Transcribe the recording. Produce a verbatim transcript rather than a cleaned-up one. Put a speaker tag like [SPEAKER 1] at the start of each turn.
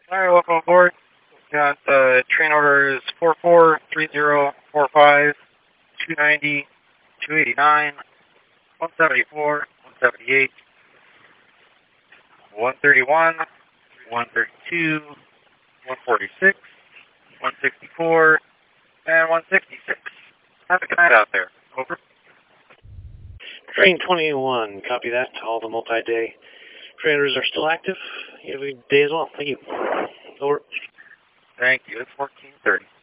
[SPEAKER 1] Alright, welcome aboard. Got uh, train orders four four three zero four five two ninety two eighty-nine one seventy-four one seventy-eight one thirty-one one thirty-two one forty-six one sixty-four and one sixty-six. Have a good night out there. Over.
[SPEAKER 2] Train twenty-one, copy that. All the multi-day trainers are still active. You have a good day as well. Thank you. Over.
[SPEAKER 1] Thank you. It's fourteen thirty.